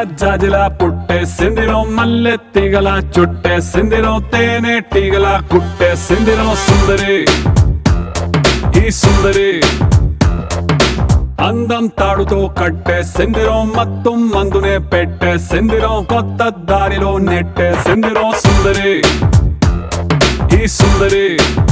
జాజిలా పుట్టేసిందిరో మల్లె తీగల చుట్టేసిందిరో తేనె తీగల కుట్టేసిందిరో సుందరి ఈ సుందరి అందం తాడుతో కట్టేసిందిరో మత్తు మందునే పెట్టేసిందిరో కొత్త దారిలో నెట్టేసిందిరో సుందరి ఈ సుందరి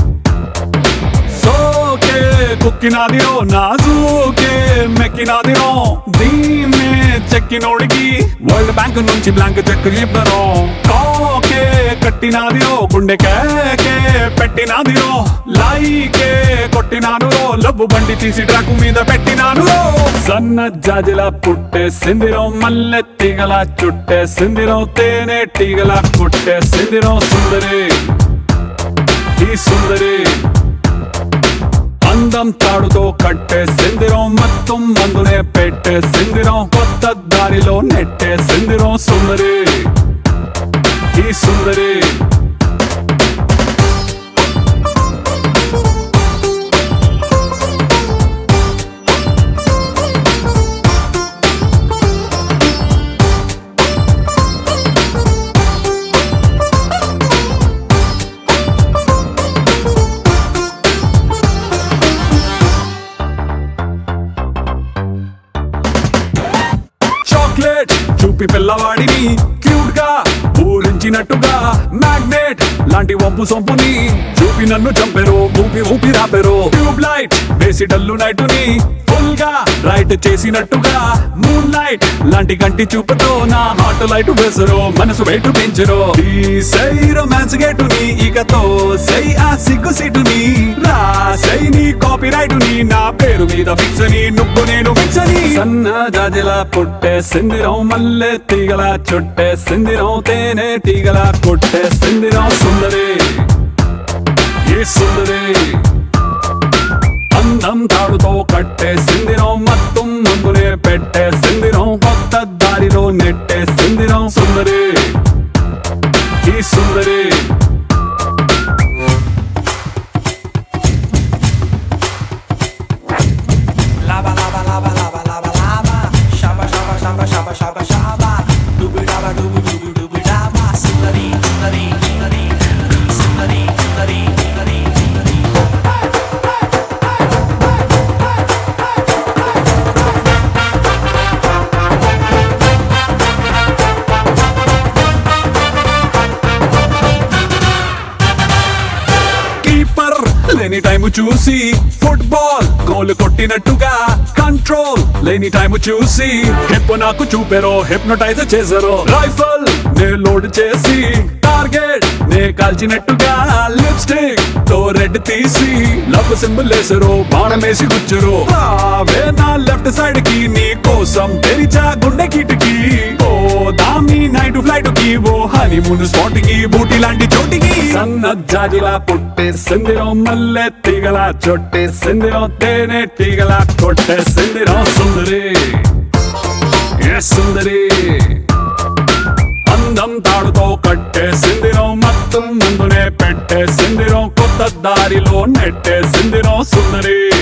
సోకే కుక్కినాదిరో నాజూకే మెక్కినాదిరో దీన్నే చెక్కినోడికి వరల్డ్ బ్యాంక్ నుంచి బ్లాంక్ చెక్ ఇవ్వరో కాకే కట్టినాదిరో గుండెకే పెట్టినాదిరో లైకే కొట్టినాను లవ్వు బండి తీసి ట్రాకు మీద పెట్టినాను సన్న జాజిలా పుట్టేసిందిరో మల్లె తీగల చుట్టేసిందిరో తేనె తీగల కుట్టేసిందిరో సుందరి ఈ సుందరి అందం తాడుతో కట్టేసిందిరో మత్తు మందునే పెట్టేసిందిరో కొత్త దారిలో నెట్టేసిందిరో సుందరి ఈ సుందరి చాక్లెట్ చూపి పిల్లవాడిని క్యూట్ గా ఊరించినట్టుగా మ్యాగ్నెట్ లాంటి వంపు సొంపుని చూపి నన్ను చంపెరు ఊపి ఊపి రాపెరు ట్యూబ్ లైట్ వేసి డల్లు నైటుని ఫుల్ గా రైట్ చేసినట్టుగా మూన్ లైట్ లాంటి కంటి చూపుతో నా హార్ట్ లైట్ వేసరు మనసు వెయిట్ పెంచరు సై రొమాన్స్ గేటుని ఇకతో సై ఆ సిగ్గు సీటుని రాసై నీ కాపీ రైటుని నా పేరు మీద ఫిక్స్ అని నువ్వు నేను ఫిక్స్ అని సన్న జాజిలా పుట్టేసిందిరో మల్లె తీగల చుట్టేసిందిరో తేనె తీగల కొట్టేసిందిరో సుందరి ఈ సుందరి అందం తాడుతో కట్టేసిందిరో మత్తు మందునే పెట్టేసిందిరో కొత్త దారిలో నెట్టేసిందిరో సుందరి ఈ సుందరి Lava, lava, lava, lava, lava, lava. Shaba, shaba, shaba, shaba, shaba, shaba. Dooby daba, dooby dooby dooby daba. Sundari, sundari, sundari, sundari, sundari, sundari, sundari. Keeper లేని టైము చూసి ఫుట్బాల్ గోల్ కొట్టినట్టుగా కంట్రోల్ లేని టైము చూసి hip నాకు చూపెరో hypnotise చేసారో rifle నే load చేసి టార్గెట్ నే కాల్చినట్టుగా లిప్స్టిక్ తో రెడ్ తీసి లవ్ సింబల్ వేసరు బాణమేసి గుచ్చరు రావే నా లెఫ్ట్ సైడ్ కి నీ కోసం తెరిచా గుండె కిటికి ఓ దామి నైట్ ఫ్లైట్ కి ఓ హనీమూన్ స్పాట్ కి బూటీ లాంటి చోటికి సన్న జాజిలా పుట్టేసిందిరో మల్లె తీగల చుట్టేసిందిరో తేనె తీగల కొట్టేసిందిరో సుందరి ఏ సుందరి అందం తాడుతో కట్టేసిందిరో మత్తు మందునే పెట్టేసిందిరో కొత్త దారిలో నెట్టేసిందిరో సుందరి